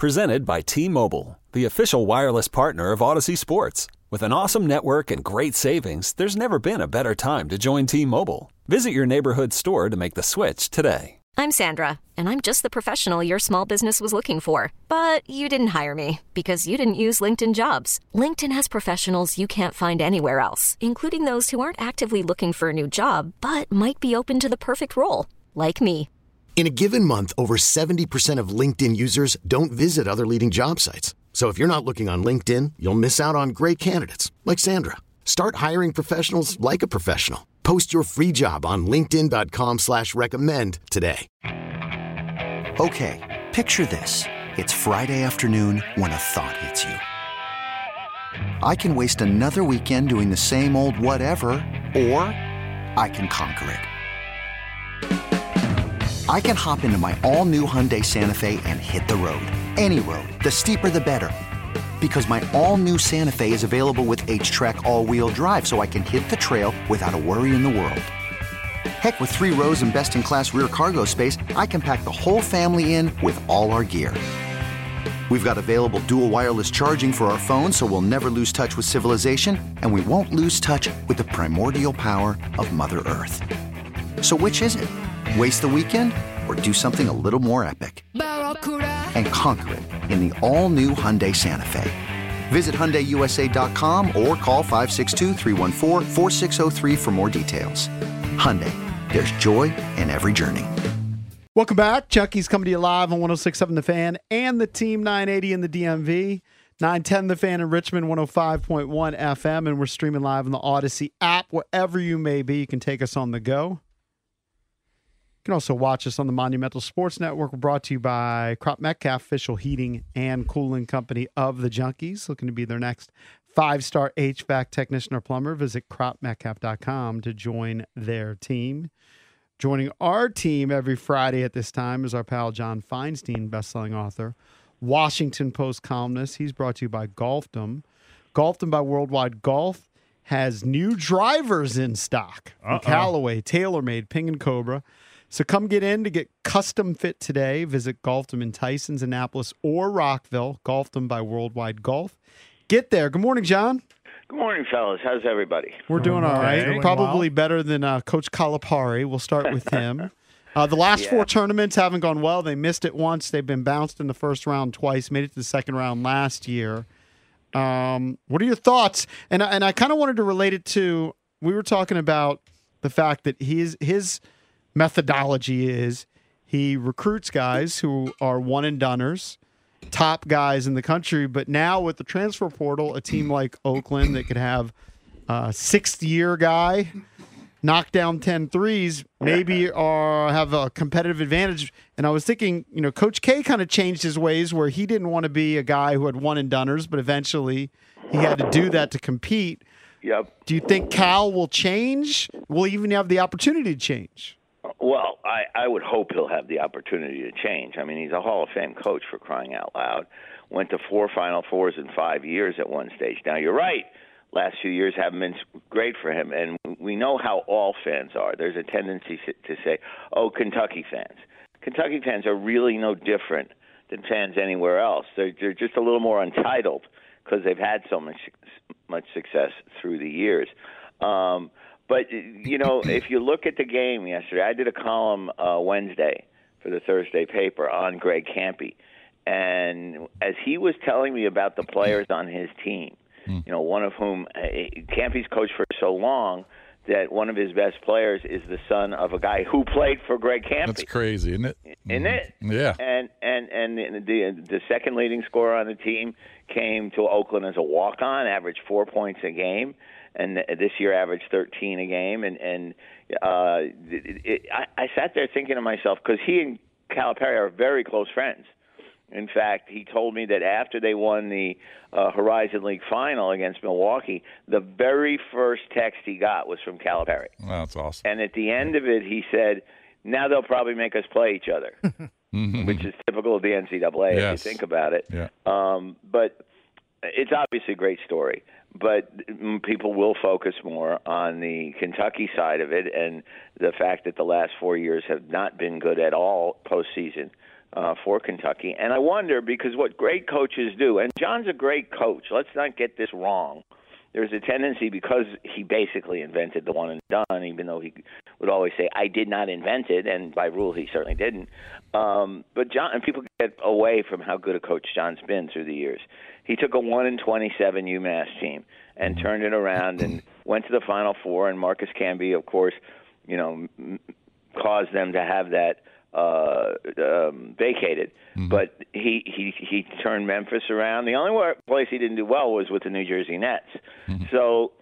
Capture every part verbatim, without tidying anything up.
Presented by T-Mobile, the official wireless partner of Odyssey Sports. With an awesome network and great savings, there's never been a better time to join T-Mobile. Visit your neighborhood store to make the switch today. I'm Sandra, and I'm just the professional your small business was looking for. But you didn't hire me because you didn't use LinkedIn Jobs. LinkedIn has professionals you can't find anywhere else, including those who aren't actively looking for a new job, but might be open to the perfect role, like me. In a given month, over seventy percent of LinkedIn users don't visit other leading job sites. So if you're not looking on LinkedIn, you'll miss out on great candidates like Sandra. Start hiring professionals like a professional. Post your free job on linkedin.com slash recommend today. Okay, picture this. It's Friday afternoon when a thought hits you. I can waste another weekend doing the same old whatever, or I can conquer it. I can hop into my all-new Hyundai Santa Fe and hit the road. Any road. The steeper, the better. Because my all-new Santa Fe is available with H-Track all-wheel drive, so I can hit the trail without a worry in the world. Heck, with three rows and best-in-class rear cargo space, I can pack the whole family in with all our gear. We've got available dual wireless charging for our phones, so we'll never lose touch with civilization, and we won't lose touch with the primordial power of Mother Earth. So which is it? Waste the weekend or do something a little more epic? And conquer it in the all-new Hyundai Santa Fe. Visit Hyundai U S A dot com or call five six two, three one four, four six zero three for more details. Hyundai, there's joy in every journey. Welcome back. Chucky's coming to you live on one oh six point seven The Fan and the Team nine eighty in the D M V. nine ten The Fan in Richmond, one oh five point one F M, and we're streaming live on the Odyssey app. Wherever you may be, you can take us on the go. You can also watch us on the Monumental Sports Network. We're brought to you by Crop Metcalf, official heating and cooling company of the Junkies. Looking to be their next five-star H V A C technician or plumber. Visit crop metcalf dot com to join their team. Joining our team every Friday at this time is our pal John Feinstein, best-selling author, Washington Post columnist. He's brought to you by Golfdom. Golfdom by Worldwide Golf has new drivers in stock. From Callaway, TaylorMade, Ping and Cobra. So come get in to get custom fit today. Visit Golfdom in Tysons, Annapolis, or Rockville. Golfdom by Worldwide Golf. Get there. Good morning, John. Good morning, fellas. How's everybody? We're doing all right. Okay. Probably better than uh, Coach Calipari. We'll start with him. Uh, the last Yeah. four tournaments haven't gone well. They missed it once. They've been bounced in the first round twice. Made it to the second round last year. Um, what are your thoughts? And, and I kind of wanted to relate it to, we were talking about the fact that his his – methodology is he recruits guys who are one and doners, top guys in the country. But now with the transfer portal, a team like Oakland that could have a sixth year guy knock down ten threes, maybe or have a competitive advantage. And I was thinking, you know, Coach K kind of changed his ways where he didn't want to be a guy who had one and doners, but eventually he had to do that to compete. Yep. Do you think Cal will change? Will he even have the opportunity to change? Well, I, I would hope he'll have the opportunity to change. I mean, he's a Hall of Fame coach, for crying out loud. Went to four Final Fours in five years at one stage. Now, you're right. Last few years haven't been great for him, and we know how all fans are. There's a tendency to say, oh, Kentucky fans. Kentucky fans are really no different than fans anywhere else. They're, they're just a little more entitled because they've had so much, much success through the years. Um But, you know, if you look at the game yesterday, I did a column uh, Wednesday for the Thursday paper on Greg Kampe. And as he was telling me about the players on his team, you know, one of whom uh, Kampe's coached for so long that one of his best players is the son of a guy who played for Greg Kampe. That's crazy, isn't it? Isn't it? Yeah. And and and the the second leading scorer on the team came to Oakland as a walk-on, averaged four points a game. And this year averaged thirteen a game. And, and uh, it, it, I, I sat there thinking to myself, because he and Calipari are very close friends. In fact, he told me that after they won the uh, Horizon League final against Milwaukee, the very first text he got was from Calipari. Wow, that's awesome. And at the end of it, he said, now they'll probably make us play each other, which is typical of the N C double A, Yes. if you think about it. Yeah. Um, but it's obviously a great story. But people will focus more on the Kentucky side of it and the fact that the last four years have not been good at all postseason uh, for Kentucky. And I wonder, because what great coaches do, and John's a great coach. Let's not get this wrong. There's a tendency, because he basically invented the one and done, even though he would always say, I did not invent it, and by rule he certainly didn't. Um, but John, and people get away from how good a coach John's been through the years. He took a one and twenty-seven UMass team and turned it around and went to the Final Four, and Marcus Camby, of course, you know, m- caused them to have that uh, um, vacated. Mm-hmm. But he, he he turned Memphis around. The only place he didn't do well was with the New Jersey Nets. Mm-hmm. So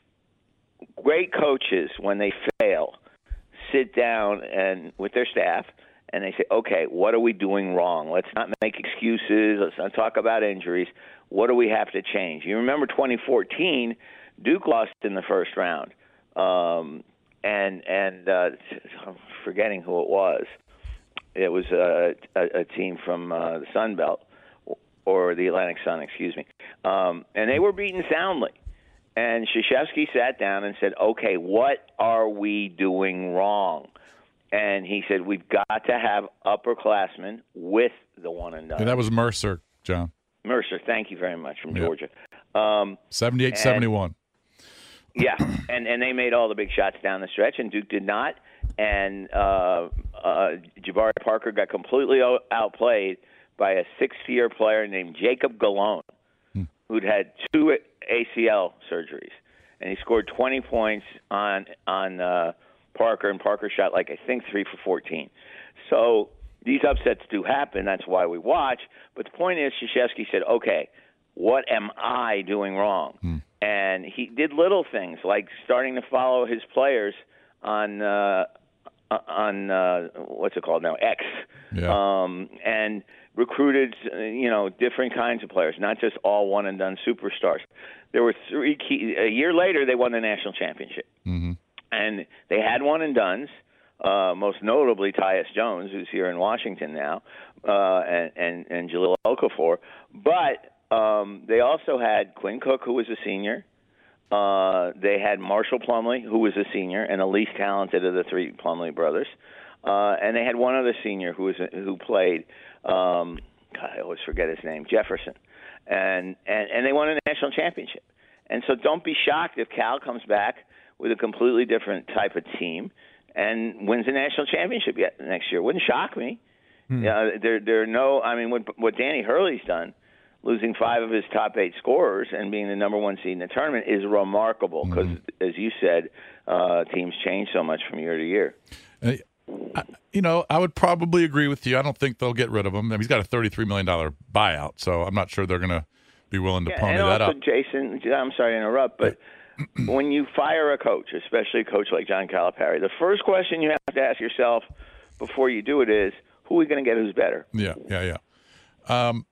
great coaches, when they fail, sit down and with their staff and they say, okay, what are we doing wrong? Let's not make excuses. Let's not talk about injuries. What do we have to change? You remember twenty fourteen, Duke lost in the first round. Um, and and uh, I'm forgetting who it was. It was a, a, a team from uh, the Sun Belt, or the Atlantic Sun, excuse me. Um, and they were beaten soundly. And Krzyzewski sat down and said, okay, what are we doing wrong? And he said, we've got to have upperclassmen with the one and done. Yeah, that was Mercer, John. Mercer, thank you very much, from yep. Georgia. Um, seventy-eight seventy-one. Yeah, and, and they made all the big shots down the stretch, and Duke did not. And uh, uh, Jabari Parker got completely outplayed by a sixth-year player named Jacob Galone, hmm. who'd had two A C L surgeries. And he scored twenty points on on uh, Parker, and Parker shot, like, I think, three for fourteen. So these upsets do happen. That's why we watch. But the point is, Krzyzewski said, okay, what am I doing wrong? Hmm. And he did little things, like starting to follow his players on uh, on uh, what's it called now, X, yeah. um, and recruited you know different kinds of players, not just all one and done superstars. There were three key. A year later, they won the national championship, mm-hmm. and they had one and dones. Uh, most notably, Tyus Jones, who's here in Washington now, uh, and and and Jahlil Okafor, but. Um, they also had Quinn Cook, who was a senior. Uh, they had Marshall Plumlee, who was a senior and the least talented of the three Plumlee brothers. Uh, and they had one other senior who was a, who played. Um, God, I always forget his name, Jefferson. And, and and they won a national championship. And so don't be shocked if Cal comes back with a completely different type of team and wins a national championship yet next year. Wouldn't shock me. Hmm. Uh, there there are no. I mean, what what Danny Hurley's done, losing five of his top eight scorers and being the number one seed in the tournament, is remarkable because, mm-hmm. as you said, uh, teams change so much from year to year. Uh, I, you know, I would probably agree with you. I don't think they'll get rid of him. I mean, he's got a thirty-three million dollars buyout, so I'm not sure they're going to be willing to yeah, pony and that also, up. Jason, I'm sorry to interrupt, but when you fire a coach, especially a coach like John Calipari, the first question you have to ask yourself before you do it is, who are we going to get who's better? Yeah, yeah, yeah. Um,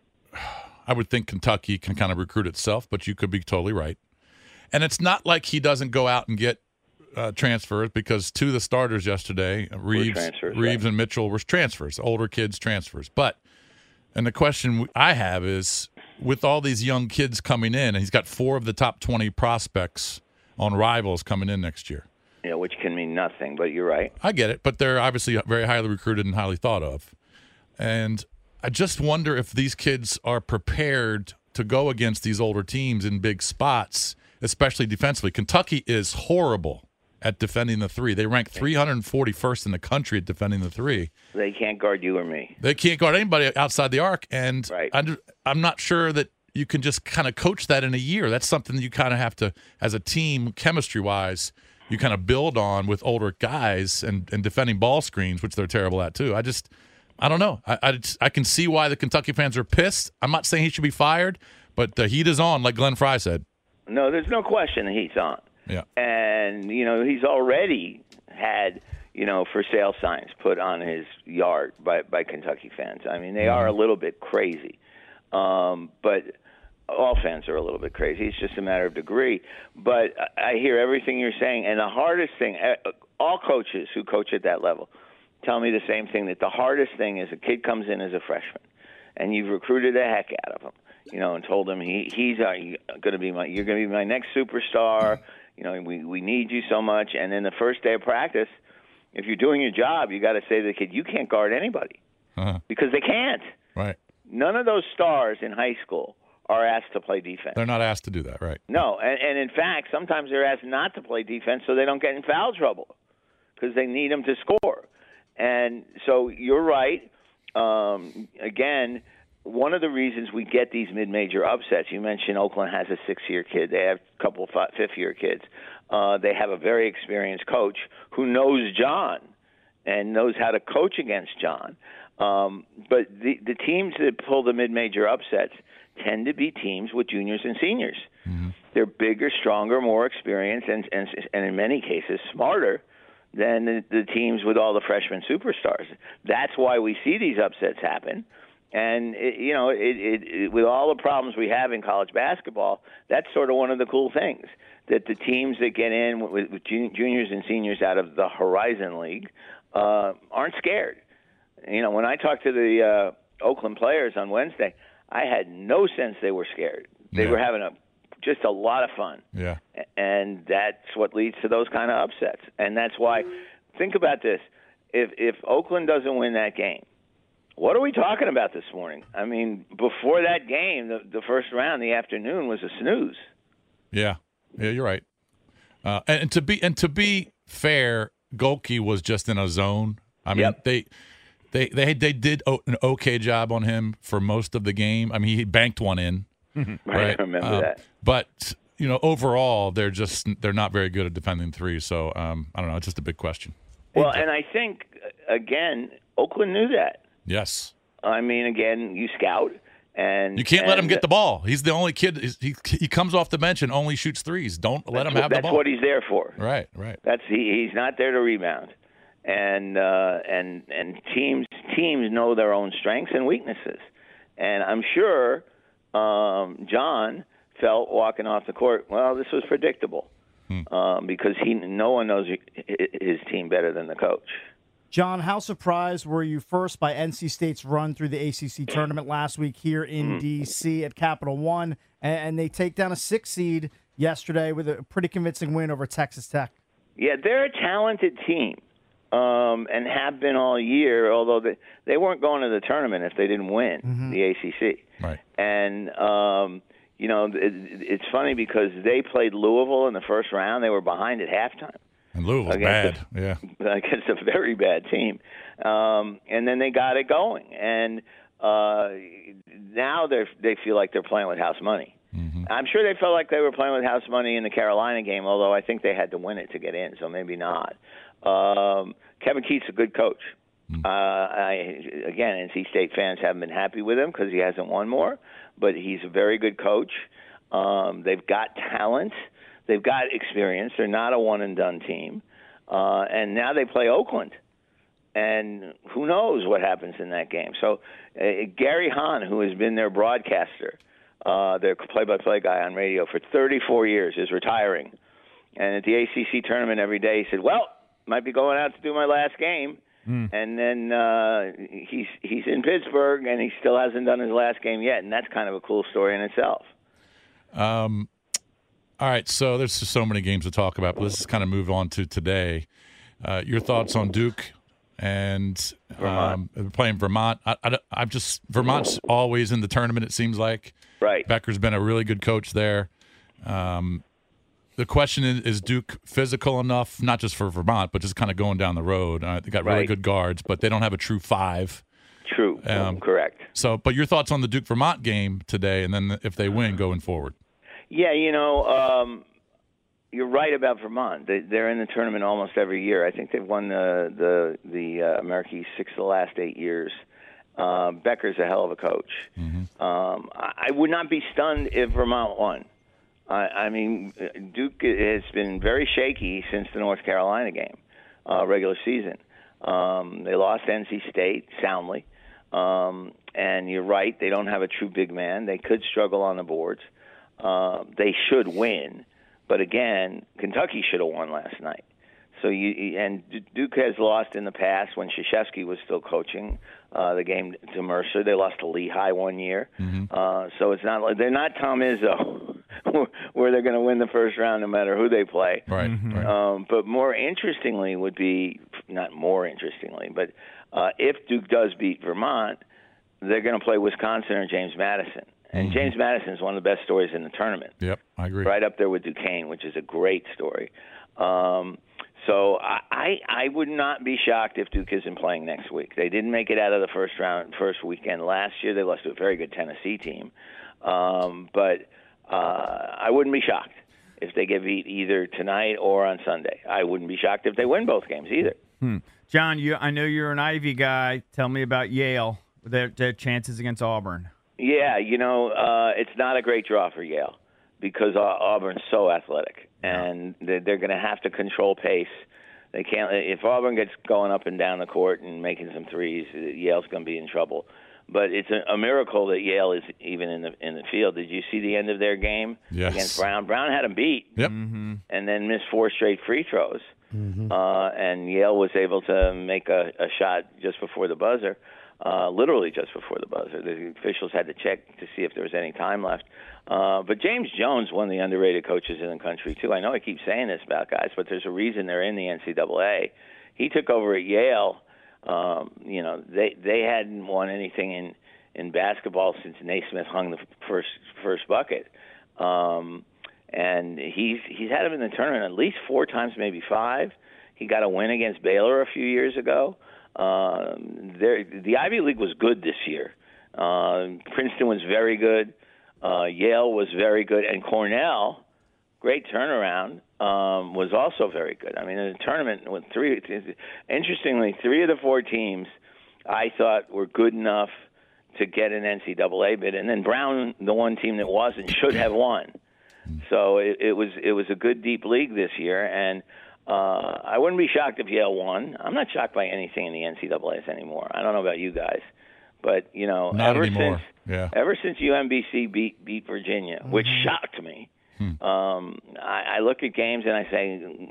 I would think Kentucky can kind of recruit itself, but you could be totally right. And it's not like he doesn't go out and get uh, transfers, because two of the starters yesterday, Reeves, Reeves right. and Mitchell, were transfers, older kids transfers. But, and the question I have is, with all these young kids coming in, and he's got four of the top twenty prospects on Rivals coming in next year. Yeah, which can mean nothing, but you're right. I get it, but they're obviously very highly recruited and highly thought of. And I just wonder if these kids are prepared to go against these older teams in big spots, especially defensively. Kentucky is horrible at defending the three. They rank three hundred forty-first in the country at defending the three. They can't guard you or me. They can't guard anybody outside the arc, and right. I'm, I'm not sure that you can just kind of coach that in a year. That's something that you kind of have to, as a team, chemistry-wise, you kind of build on with older guys and, and defending ball screens, which they're terrible at too. I just – I don't know. I, I, I can see why the Kentucky fans are pissed. I'm not saying he should be fired, but the heat is on, like Glenn Fry said. No, there's no question the heat's on. Yeah. And, you know, he's already had, you know, for sale signs put on his yard by, by Kentucky fans. I mean, they mm-hmm. are a little bit crazy. Um, but all fans are a little bit crazy. It's just a matter of degree. But I hear everything you're saying. And the hardest thing, all coaches who coach at that level tell me the same thing, that the hardest thing is a kid comes in as a freshman, and you've recruited the heck out of him, you know, and told him he he's uh, going to be my you're going to be my next superstar. You know, we we need you so much. And then the first day of practice, if you're doing your job, you got to say to the kid, you can't guard anybody. uh-huh. because they can't. Right. None of those stars in high school are asked to play defense. They're not asked to do that, right? No, and, and in fact, sometimes they're asked not to play defense so they don't get in foul trouble because they need them to score. And so you're right. Um, again, one of the reasons we get these mid-major upsets, you mentioned Oakland has a six-year kid. They have a couple of five, fifth-year kids. Uh, they have a very experienced coach who knows John and knows how to coach against John. Um, but the, the teams that pull the mid-major upsets tend to be teams with juniors and seniors. Mm-hmm. They're bigger, stronger, more experienced, and, and, and in many cases smarter than the, the teams with all the freshman superstars. That's why we see these upsets happen. And, it, you know, it, it, it, with all the problems we have in college basketball, that's sort of one of the cool things, that the teams that get in with, with juniors and seniors out of the Horizon League uh, aren't scared. You know, when I talked to the uh, Oakland players on Wednesday, I had no sense they were scared. They yeah. were having a just a lot of fun. Yeah. And that's what leads to those kind of upsets. And that's why, think about this. If if Oakland doesn't win that game, what are we talking about this morning? I mean, before that game, the, the first round, the afternoon, was a snooze. Yeah. Yeah, you're right. Uh, and, and to be and to be fair, Golke was just in a zone. I mean, Yep. they they they they did o- an okay job on him for most of the game. I mean, he banked one in. Right? I remember um, that. But you know, overall, they're just they're not very good at defending three. So um, I don't know. It's just a big question. Well, and I think again, Oakland knew that. Yes. I mean, again, you scout, and You can't let him and get the ball. He's the only kid. He he comes off the bench and only shoots threes. Don't let him what, have the that's ball. what he's there for. Right. Right. That's he, he's not there to rebound, and uh, and and teams teams know their own strengths and weaknesses, and I'm sure um, John felt walking off the court, well, this was predictable, hmm. um, because he no one knows his team better than the coach. John, how surprised were you first by N C State's run through the A C C tournament last week here in mm. D C at Capital One, and they take down a six seed yesterday with a pretty convincing win over Texas Tech? Yeah, they're a talented team, um, and have been all year, although they, they weren't going to the tournament if they didn't win mm-hmm. the A C C. Right. And, um, you know, it, it's funny because they played Louisville in the first round. They were behind at halftime. And Louisville's bad, a, yeah. Against a very bad team. Um, and then they got it going. And uh, now they they feel like they're playing with house money. Mm-hmm. I'm sure they felt like they were playing with house money in the Carolina game, although I think they had to win it to get in, so maybe not. Um, Kevin Keatts is a good coach. Mm-hmm. Uh, I, again, N C State fans haven't been happy with him because he hasn't won more, but he's a very good coach. Um, they've got talent. They've got experience. They're not a one-and-done team. Uh, and now they play Oakland. And who knows what happens in that game. So uh, Gary Hahn, who has been their broadcaster, uh, their play-by-play guy on radio for thirty-four years, is retiring. And at the A C C tournament every day, he said, well, might be going out to do my last game. Mm. And then uh, he's he's in Pittsburgh, and he still hasn't done his last game yet. And that's kind of a cool story in itself. Um. All right, so there's just so many games to talk about, but let's just kind of move on to today. Uh, your thoughts on Duke and um, playing Vermont? I, I, I'm just Vermont's always in the tournament. It seems like right. Becker's been a really good coach there. Um, the question is: Is Duke physical enough, not just for Vermont, but just kind of going down the road? Uh, they got really right. good guards, but they don't have a true five. True, um, correct. So, but your thoughts on the Duke Vermont game today, and then if they win, going forward? Yeah, you know, um, you're right about Vermont. They, they're in the tournament almost every year. I think they've won the the, the uh, America East six of the last eight years. Uh, Becker's a hell of a coach. Mm-hmm. Um, I, I would not be stunned if Vermont won. I, I mean, Duke has been very shaky since the North Carolina game, uh, regular season. Um, they lost to N C State soundly. Um, and you're right, they don't have a true big man. They could struggle on the boards. Uh, they should win, but again, Kentucky should have won last night. So you and Duke has lost in the past when Krzyzewski was still coaching uh, the game to Mercer. They lost to Lehigh one year, mm-hmm. uh, so it's not like they're not Tom Izzo, where they're going to win the first round no matter who they play. Right. Mm-hmm. Um, but more interestingly would be not more interestingly, but Uh, if Duke does beat Vermont, they're going to play Wisconsin or James Madison. And mm-hmm. James Madison is one of the best stories in the tournament. Yep, I agree. Right up there with Duquesne, which is a great story. Um, so I, I I would not be shocked if Duke isn't playing next week. They didn't make it out of the first round, first weekend last year. They lost to a very good Tennessee team. Um, but uh, I wouldn't be shocked if they get beat either tonight or on Sunday. I wouldn't be shocked if they win both games either. Hmm. John, you I know you're an Ivy guy. Tell me about Yale, their, their chances against Auburn. Yeah, you know, uh, it's not a great draw for Yale because Auburn's so athletic, and they're, they're going to have to control pace. They can't. If Auburn gets going up and down the court and making some threes, Yale's going to be in trouble. But it's a, a miracle that Yale is even in the in the field. Did you see the end of their game yes. against Brown? Brown had them beat, yep. Mm-hmm. and then missed four straight free throws. Mm-hmm. Uh, and Yale was able to make a, a shot just before the buzzer. Uh, literally just before the buzzer. The officials had to check to see if there was any time left. Uh, but James Jones, one of the underrated coaches in the country, too. I know I keep saying this about guys, but there's a reason they're in the N C double A. He took over at Yale. Um, you know, they they hadn't won anything in, in basketball since Naismith hung the first first bucket. Um, and he's he's had him in the tournament at least four times, maybe five. He got a win against Baylor a few years ago. Uh, the Ivy League was good this year. Uh, Princeton was very good. Uh, Yale was very good. And Cornell, great turnaround, um, was also very good. I mean, in the tournament, with three, interestingly, three of the four teams I thought were good enough to get an N C double A bid. And then Brown, the one team that wasn't, should have won. So it, it was it was a good, deep league this year. And Uh, I wouldn't be shocked if Yale won. I'm not shocked by anything in the N C double A's anymore. I don't know about you guys, but you know, not ever anymore. since yeah. ever since U M B C beat beat Virginia, mm-hmm. which shocked me, hmm. um, I, I look at games and I say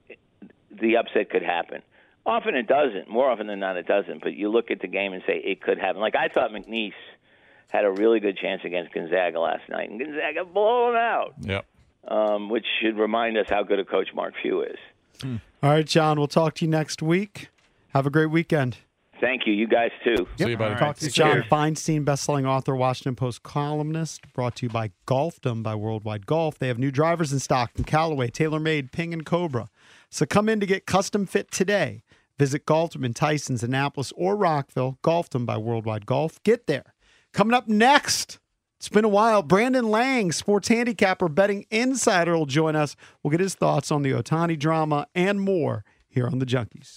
the upset could happen. Often it doesn't. More often than not, it doesn't. But you look at the game and say it could happen. Like I thought McNeese had a really good chance against Gonzaga last night, and Gonzaga blew them out. Yep. Um, which should remind us how good a coach Mark Few is. Hmm. All right, John, we'll talk to you next week. Have a great weekend. Thank you. You guys, too. Yep. See you, buddy. Talk to John Feinstein, best-selling author, Washington Post columnist, brought to you by Golfdom by Worldwide Golf. They have new drivers in stock from Callaway, TaylorMade, Ping, and Cobra. So come in to get custom fit today. Visit Golfdom in Tysons, Annapolis, or Rockville. Golfdom by Worldwide Golf. Get there. Coming up next, it's been a while. Brandon Lang, sports handicapper, betting insider, will join us. We'll get his thoughts on the Ohtani drama and more here on The Junkies.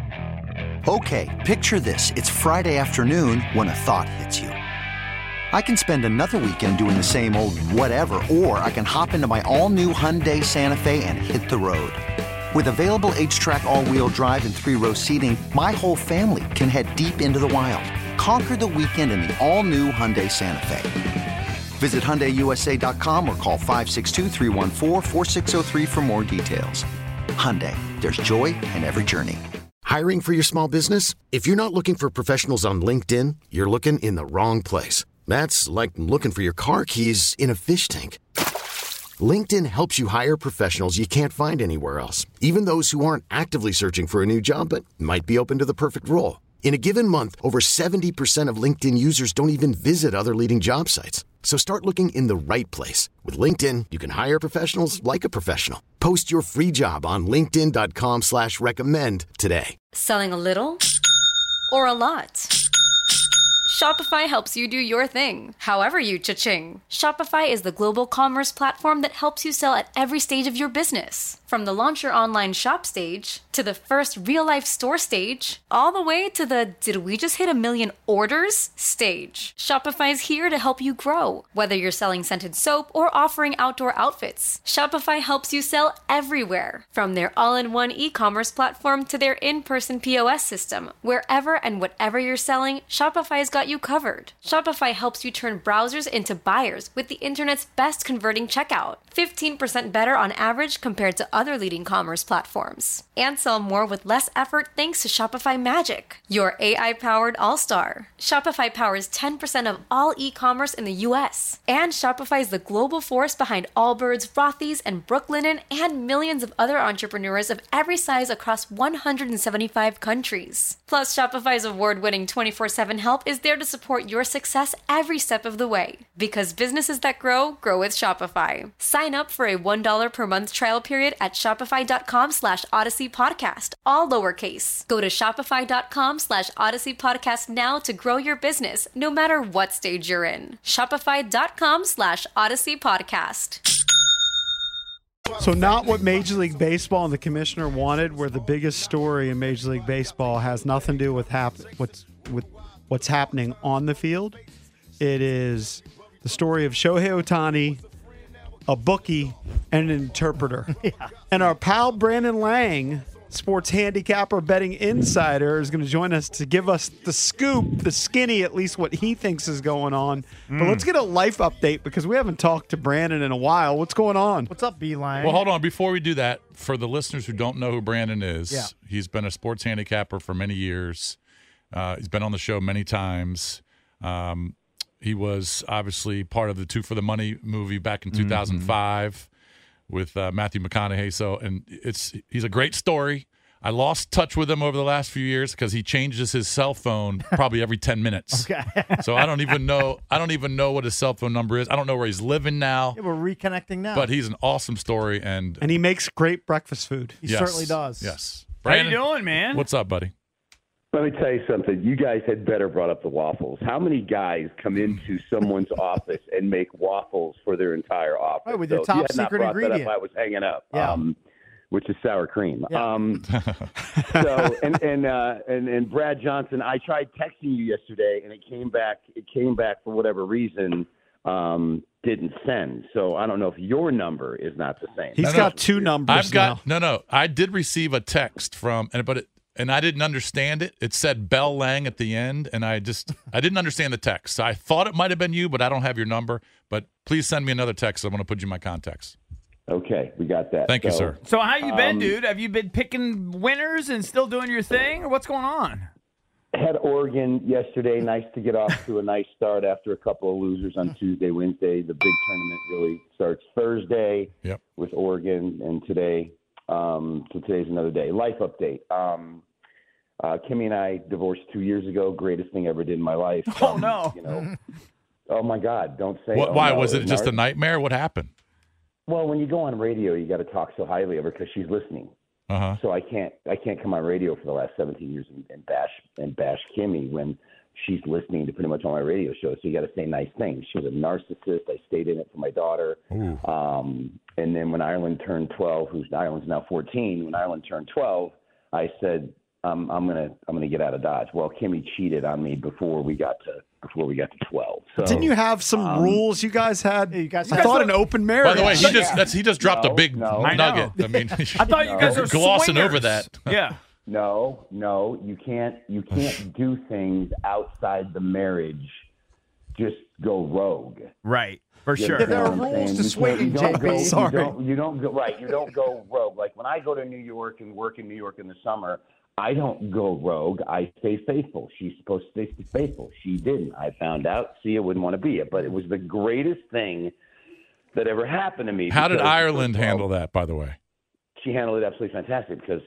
Okay, picture this. It's Friday afternoon when a thought hits you. I can spend another weekend doing the same old whatever, or I can hop into my all-new Hyundai Santa Fe and hit the road. With available H-Track all-wheel drive and three-row seating, my whole family can head deep into the wild. Conquer the weekend in the all-new Hyundai Santa Fe. Visit Hyundai U S A dot com or call five six two, three one four, four six zero three for more details. Hyundai, there's joy in every journey. Hiring for your small business? If you're not looking for professionals on LinkedIn, you're looking in the wrong place. That's like looking for your car keys in a fish tank. LinkedIn helps you hire professionals you can't find anywhere else, even those who aren't actively searching for a new job but might be open to the perfect role. In a given month, over seventy percent of LinkedIn users don't even visit other leading job sites. So start looking in the right place. With LinkedIn, you can hire professionals like a professional. Post your free job on linkedin dot com slash recommend today. Selling a little or a lot? Shopify helps you do your thing, however you cha-ching. Shopify is the global commerce platform that helps you sell at every stage of your business. From the launch your online shop stage, to the first real-life store stage, all the way to the did we just hit a million orders stage. Shopify's here to help you grow. Whether you're selling scented soap or offering outdoor outfits, Shopify helps you sell everywhere. From their all-in-one e-commerce platform to their in-person P O S system, wherever and whatever you're selling, Shopify's got you covered. Shopify helps you turn browsers into buyers with the internet's best converting checkout, fifteen percent better on average compared to other leading commerce platforms. And sell more with less effort thanks to Shopify Magic, your A I-powered all-star. Shopify powers ten percent of all e-commerce in the U S. And Shopify is the global force behind Allbirds, Rothy's, and Brooklinen, and millions of other entrepreneurs of every size across one hundred seventy-five countries. Plus, Shopify's award-winning twenty-four seven help is there to support your success every step of the way. Because businesses that grow, grow with Shopify. Sign up for a one dollar per month trial period at shopify.com slash Odyssey Podcast, all lowercase. Go to shopify.com slash Odyssey Podcast now to grow your business, no matter what stage you're in. Shopify.com slash Odyssey Podcast. So not what Major League Baseball and the commissioner wanted, where the biggest story in Major League Baseball has nothing to do with hap- what's with what's happening on the field. It is the story of Shohei Ohtani, a bookie, and an interpreter. Yeah. And our pal Brandon Lang, sports handicapper, betting insider, is going to join us to give us the scoop, the skinny, at least what he thinks is going on. Mm. But let's get a life update because we haven't talked to Brandon in a while. What's going on? What's up, B-Line? Well, hold on. Before we do that, for the listeners who don't know who Brandon is, yeah. he's been a sports handicapper for many years. Uh, he's been on the show many times. Um, he was obviously part of the Two for the Money movie back in two thousand five. Mm-hmm. With uh, Matthew McConaughey. So, and it's he's a great story. I lost touch with him over the last few years because he changes his cell phone probably every ten minutes. Okay. So I don't even know. I don't even know what his cell phone number is. I don't know where he's living now. Yeah, we're reconnecting now. But he's an awesome story, and and he makes great breakfast food. He yes, certainly does. Yes. Brandon, how you doing, man? What's up, buddy? Let me tell you something. You guys had better brought up the waffles. How many guys come into someone's office and make waffles for their entire office? Right, with their so top if you had secret not brought ingredient. That up, I was hanging up. Yeah. Um, which is sour cream. Yeah. Um, so and and, uh, and and Brad Johnson, I tried texting you yesterday, and it came back. It came back for whatever reason. Um, didn't send. So I don't know if your number is not the same. He's no, got no. two numbers. I've got now. no, no. I did receive a text from, and but it, and I didn't understand it. It said Bell Lang at the end, and I just I didn't understand the text. So I thought it might have been you, but I don't have your number. But please send me another text. I want to put you in my contacts. Okay, we got that. Thank you, so, sir. So how you been, um, dude? Have you been picking winners and still doing your thing, or what's going on? Had Oregon yesterday. Nice to get off to a nice start after a couple of losers on Tuesday, Wednesday. The big tournament really starts Thursday Yep. with Oregon, and today. Um, so today's another day. Life update. Um, uh, Kimmy and I divorced two years ago. Greatest thing I ever did in my life. Oh, Um, no. You know. Oh my God! Don't say. What, oh, why no, was it just a Nar- nightmare? What happened? Well, when you go on radio, you got to talk so highly of her because she's listening. Uh huh. So I can't I can't come on radio for the last seventeen years and, and bash and bash Kimmy when she's listening to pretty much all my radio shows. So you got to say nice things. She was a narcissist. I stayed in it for my daughter. Um, and then when Ireland turned twelve, who's Ireland's now fourteen, when Ireland turned twelve, I said um, I'm gonna I'm gonna get out of Dodge. Well, Kimmy cheated on me before we got to before we got to twelve. So Didn't you have some um, rules you guys had? you guys I had- thought an open marriage. By the way, he just that's, he just dropped No, a big no. I know. nugget. I mean, I thought you guys No. are glossing swingers. over that. Yeah. No, no, you can't. You can't do things outside the marriage. Just go rogue. Right. For You sure. understand there are what I'm rules saying? to You swinging, can't- you don't J P. go- you Sorry. don't- You don't go right. You don't go rogue. Like when I go to New York and work in New York in the summer, I don't go rogue. I stay faithful. She's supposed to stay faithful. She didn't. I found out. See, I wouldn't want to be it, but it was the greatest thing that ever happened to me. How did because- Ireland well, handle that? By the way, She handled it absolutely fantastic because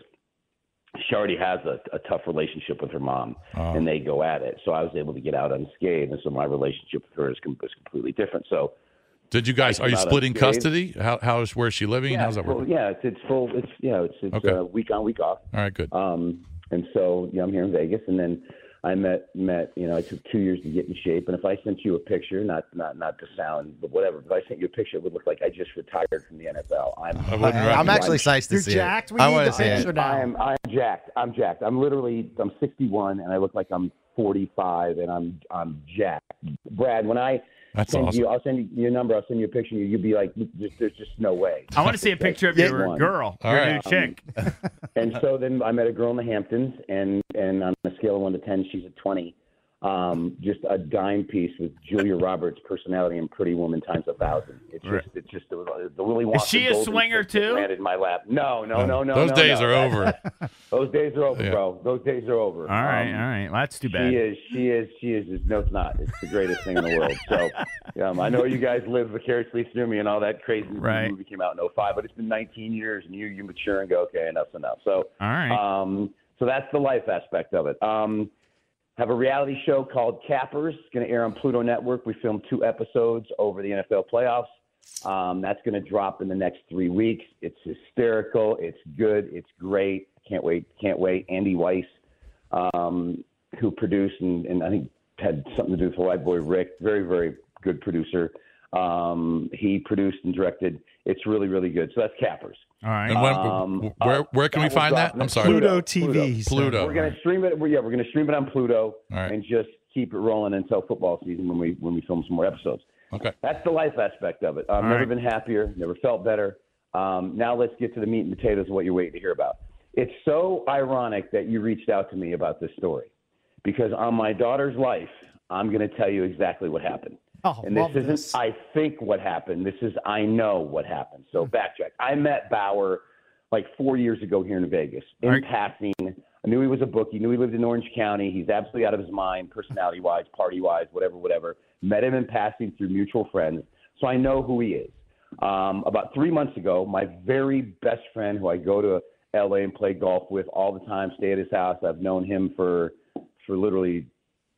she already has a, a tough relationship with her mom, Oh. and they go at it. So I was able to get out unscathed, and so my relationship with her is, com- is completely different. So did you guys? I Are you came out splitting unscathed. custody? How how's where's she living? yeah, How's that well, work? yeah, it's, it's full. It's you know, it's it's Okay. uh, week on, week off. All right, good. Um, and so yeah, I'm here in Vegas, and then I met met you know I took two years to get in shape, and if I sent you a picture, not not not to sound, but whatever, if I sent you a picture, it would look like I just retired from the N F L. I'm I wouldn't I'm recommend- actually psyched to You're see jacked? it. We I need want the to see picture it. now. I am I'm jacked. I'm jacked. I'm literally I'm sixty-one, and I look like I'm forty-five, and I'm I'm jacked. Brad, when I That's send awesome. you, I'll send you your number. I'll send you a picture. You'll be like, just, there's just no way. I want to see a picture of Get your one. girl, All your right. new chick. And so then I met a girl in the Hamptons, and and on a scale of one to ten, she's a twenty. Um, just a dime piece with Julia Roberts' personality and Pretty Woman times a thousand. It's just, Right. it's just the, the Willy Wonka. Is she a golden swinger ticket too? landed in my lap. No, no, no, no. Those no, days no. are over. Those days are over, Yeah. bro. Those days are over. All right, Um, all right. Well, that's too bad. She is, she is, she is. is- No, it's not. It's the greatest thing in the world. So, um, I know you guys live vicariously through me and all that crazy Right. movie came out in oh five, but it's been nineteen years, and you you mature and go, okay, enough's enough. So, All right. um, so that's the life aspect of it. Um, have a reality show called Cappers. It's going to air on Pluto Network. We filmed two episodes over the N F L playoffs. Um, that's going to drop in the next three weeks. It's hysterical. It's good. It's great. Can't wait. Can't wait. Andy Weiss, um, who produced and, and I think had something to do with the white boy Rick. Very, very good producer. Um, he produced and directed. It's really, really good. So that's Cappers. All right. And when, Um, where uh, where can we that will find drop that? I'm next- sorry. Pluto T V. Pluto. he said. Pluto. We're gonna stream it. We're, yeah, we're gonna stream it on Pluto All right. and just keep it rolling until football season when we when we film some more episodes. Okay. That's the life aspect of it. I've All never right. been happier. Never felt better. Um, now let's get to the meat and potatoes of what you're waiting to hear about. It's so ironic that you reached out to me about this story because on my daughter's life, I'm going to tell you exactly what happened. Oh, And this love isn't, this. I think what happened. This is, I know what happened. So backtrack. I met Bauer like four years ago here in Vegas in Right. passing. I knew he was a bookie, knew he lived in Orange County. He's absolutely out of his mind, personality-wise, party-wise, whatever, whatever. Met him in passing through mutual friends. So I know who he is. Um, about three months ago, my very best friend who I go to L A and play golf with all the time, stay at his house. I've known him for for literally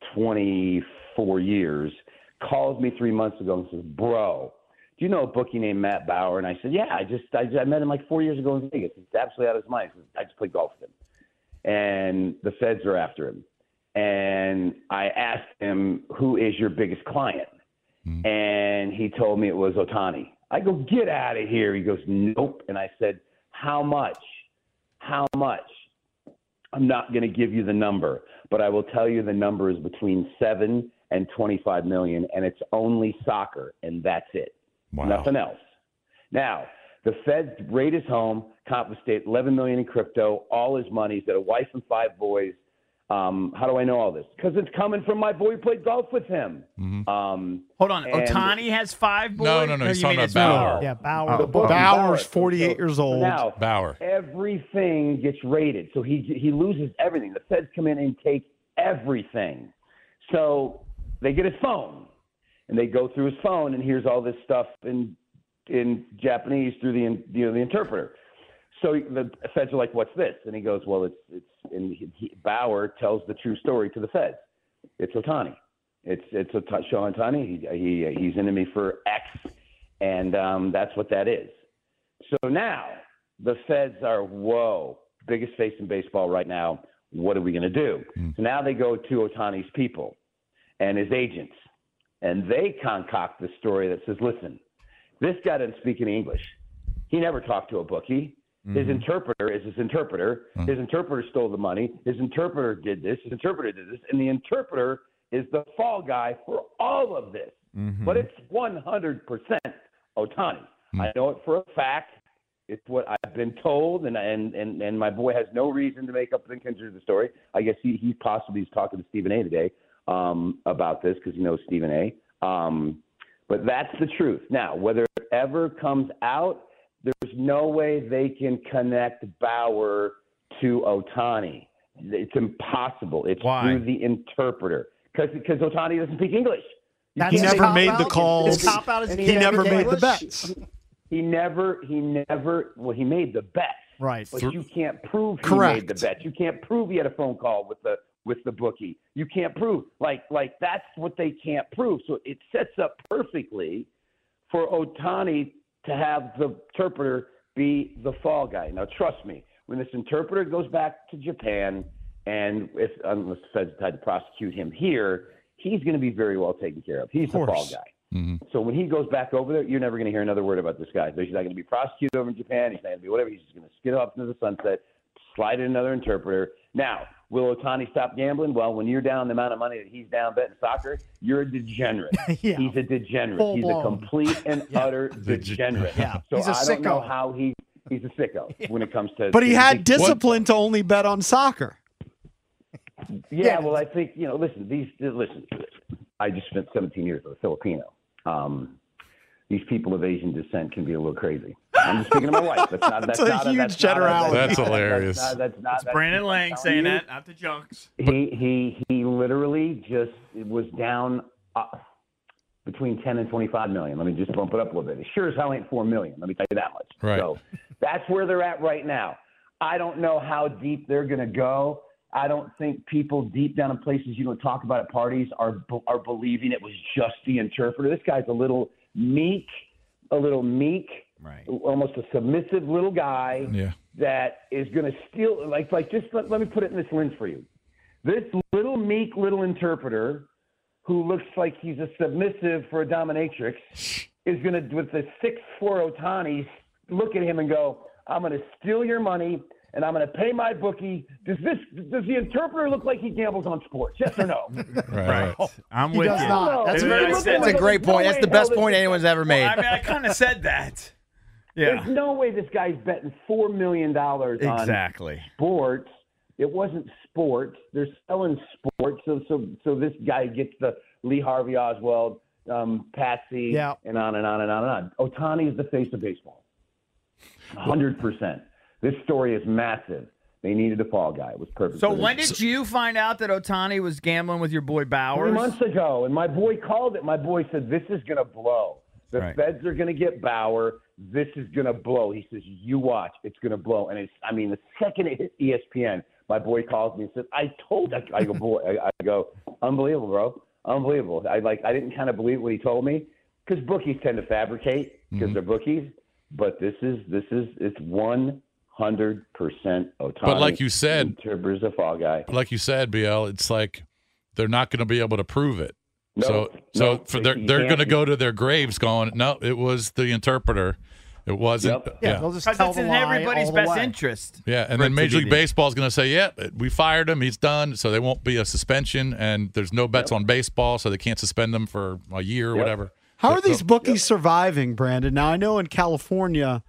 twenty-four years, calls me three months ago and says, bro, do you know a bookie named Matt Bauer? And I said, yeah, I just I, I met him like four years ago in Vegas. He's absolutely out of his mind. He says, I just play golf with him. And the feds are after him. And I asked him, who is your biggest client? Mm. And he told me it was Ohtani. I go, get out of here. He goes, nope. And I said, how much? How much? I'm not going to give you the number, but I will tell you the number is between seven and twenty-five million, and it's only soccer, and that's it. Wow. Nothing else. Now, the feds raid his home, confiscate eleven million in crypto, all his money. He's got a wife and five boys. Um, how do I know all this? Because it's coming from my boy who played golf with him. Mhm. Um, Hold on. and- Otani has five boys? No, no, no, Or he's you talking mean about his Bauer. mom? Yeah, Bauer. The bookie, Bauer's Bauer. forty-eight So- years so old. Now, Bauer. everything gets raided. So he he loses everything. The feds come in and take everything. So they get his phone, and they go through his phone, and here's all this stuff in in Japanese through the you know the interpreter. So the feds are like, "What's this?" And he goes, "Well, it's it's." And he, he, Bauer tells the true story to the feds. It's Ohtani. It's it's Ota- Shohei Ohtani. He he he's into me for X, and um, that's what that is. So now the feds are, whoa, biggest face in baseball right now. What are we going to do? Mm. So now they go to Ohtani's people and his agents, and they concoct the story that says, listen, this guy doesn't speak any English. He never talked to a bookie. His Mm-hmm. interpreter is his interpreter. Mm. His interpreter stole the money. His interpreter did this. His interpreter did this. And the interpreter is the fall guy for all of this. Mm-hmm. But it's one hundred percent Ohtani. Mm. I know it for a fact. It's what I've been told, and and and, and my boy has no reason to make up the conclusion of the story. I guess he, he possibly is talking to Stephen A. today um, about this because he knows Stephen A. Um, but that's the truth. Now, whether it ever comes out, there's no way they can connect Bauer to Ohtani. It's impossible. It's Why? through the interpreter because because Ohtani doesn't speak English. You That's He can't his never cop made out. the His calls. cop out is And he he can't never speak made the English. bets. He never, he never, well, he made the bet, Right. but you can't prove he Correct. made the bet. You can't prove he had a phone call with the with the bookie. You can't prove, like, like that's what they can't prove. So it sets up perfectly for Ohtani to have the interpreter be the fall guy. Now, trust me, when this interpreter goes back to Japan, and if unless the feds decide to prosecute him here, he's going to be very well taken care of. He's the fall course. guy. Mm-hmm. So when he goes back over there, you're never going to hear another word about this guy. He's not going to be prosecuted over in Japan. He's not going to be whatever. He's just going to skid off into the sunset, slide in another interpreter. Now, will Ohtani stop gambling? Well, when you're down the amount of money that he's down betting soccer, you're a degenerate. Yeah. He's a degenerate. Full he's blown. a complete and utter degenerate. Yeah. So He's a I don't know sicko. how he he's a sicko when it comes to. But he to- had discipline to only bet on soccer. Yeah, Yeah. well, I think, you know, listen, these, listen, I just spent seventeen years with a Filipino. Um, these people of Asian descent can be a little crazy. I'm just speaking to my wife. That's not, that's That's a not huge that's generality. Not a, That's hilarious. That's, not, that's not. It's that's Brandon not, Lang I'm saying telling you, that, not the Junks. He he he literally just was down uh, between ten and twenty-five million. Let me just bump it up a little bit. It sure as hell ain't four million. Let me tell you that much. Right. So that's where they're at right now. I don't know how deep they're going to go. I don't think people deep down in places you don't talk about at parties are are believing it was just the interpreter. This guy's a little meek, a little meek, Right. almost a submissive little guy Yeah. that is going to steal. Like, like just let, let me put it in this lens for you. This little meek little interpreter who looks like he's a submissive for a dominatrix is going to, with the six four Ohtani, look at him and go, I'm going to steal your money and I'm going to pay my bookie. Does this does the interpreter look like he gambles on sports? Yes or no? Right. Right. I'm He with does you. not. That's Dude, very- I that's said- That's a great point. That's the best point anyone's ever made. I mean, I kind of said that. Yeah. There's no way this guy's betting four million dollars on Exactly. sports. It wasn't sports. They're selling sports. So so so this guy gets the Lee Harvey Oswald, um, Patsy, Yeah. and on and on and on and on. Ohtani is the face of baseball. one hundred percent. This story is massive. They needed a fall guy. It was perfect. So for them. when did you find out that Ohtani was gambling with your boy Three Bowers? months ago, and my boy called it. My boy said, this is going to blow. The Right. Feds are going to get Bauer. This is going to blow. He says, you watch. It's going to blow. And it's, I mean, the second it hit E S P N, my boy calls me and says, I told you. I go, boy, I, I go, unbelievable, bro. Unbelievable. I like, I didn't kind of believe what he told me because bookies tend to fabricate because Mhm. they're bookies. But this is, this is, it's one hundred percent Ohtani. But like you said, Interpreter's a fall guy. like you said, B L, it's like they're not going to be able to prove it. No, so, no, so for they're you they're can't. going to go to their graves going, no, it was the interpreter. It wasn't. Yep. Yeah, Yeah. they'll just Because tell it's the in lie everybody's all the best way. interest. Yeah, and for then it to Major be League the- Baseball is going to say, yeah, we fired him. He's done. So they won't be a suspension, and there's no bets on baseball, so they can't suspend them for a year or Yep. whatever. How So- are these so- bookies surviving, Brandon? Now, I know in California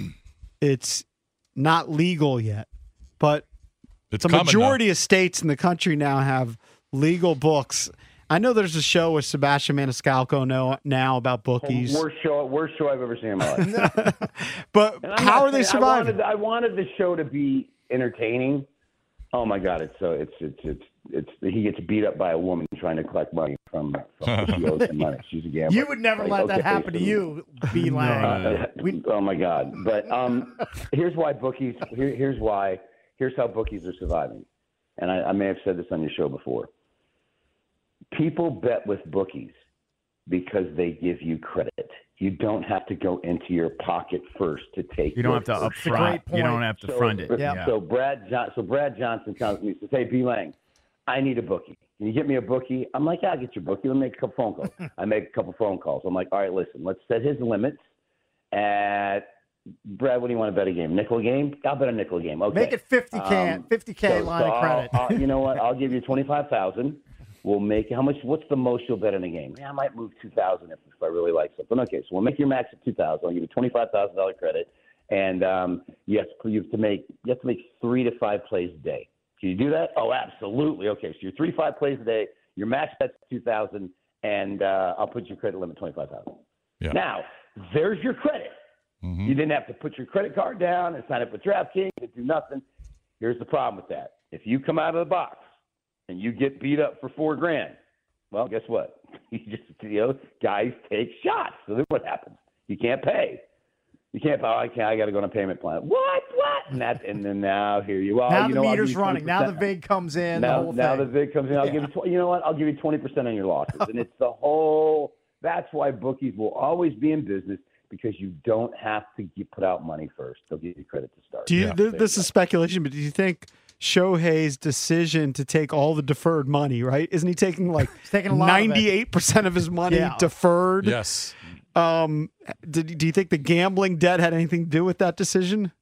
it's not legal yet, but It's the coming now. majority of states in the country now have legal books. I know there's a show with Sebastian Maniscalco now, now about bookies. Worst show, worst show I've ever seen in my life. But And I'm how not are they saying- I surviving? wanted, I wanted the show to be entertaining. Oh my God, it's so it's it's it's it's he gets beat up by a woman trying to collect money from, from she owes him money. She's a gambler. You would never Like, let that okay, happen to so- you, B. Lang. Uh, oh my God! But um, here's why bookies. Here, here's why. Here's how bookies are surviving. And I, I may have said this on your show before. People bet with bookies because they give you credit. You don't have to go into your pocket first to take. You don't your have to first a great upfront. You point. don't have to so, front it. Yeah. Yeah. So Brad, John, so Brad Johnson comes to me and says, "Hey, B. Lang, I need a bookie. Can you get me a bookie?" I'm like, "Yeah, I'll get your bookie. Let me make a couple phone calls." I make a couple phone calls. I'm like, "All right, listen, let's set his limits at Brad. What do you want to bet a game? Nickel game? I'll bet a nickel game. Okay, Make it fifty K, Um, fifty K so- line so of I'll- credit. I'll- you know what? I'll give you twenty-five thousand. We'll make how much? What's the most you'll bet in a game? Yeah, I might move two thousand if, if I really like something. Okay, so we'll make your max at two thousand. I'll give you twenty-five thousand dollar credit, and um, yes, you have to make you have to make three to five plays a day. Can you do that? Oh, absolutely. Okay, so you're three to five plays a day. Your max bet's two thousand, and uh, I'll put your credit limit twenty-five thousand. Yeah. Now, there's your credit. Mhm. You didn't have to put your credit card down and sign up with DraftKings and do nothing. Here's the problem with that. If you come out of the box and you get beat up for four grand, well, guess what? You just, you know, guys take shots. So then what happens? You can't pay. You can't pay. Oh, I can't. I got to go on a payment plan. What? What? And that, and then now here you are. now you the know, I'll meter's give you running. Now the twenty percent. vig comes in. Now, the whole now the thing. vig comes in. I'll Yeah. give you, tw- you know what? I'll give you twenty percent on your losses. And it's the whole, that's why bookies will always be in business, because you don't have to get, put out money first. They'll give you credit to start. Do you? Yeah. th- this is speculation, but do you think Shohei's decision to take all the deferred money, right? Isn't he taking like He's taking a lot of it. ninety-eight percent of his money Yeah. deferred? Yes. Um, did, do you think the gambling debt had anything to do with that decision?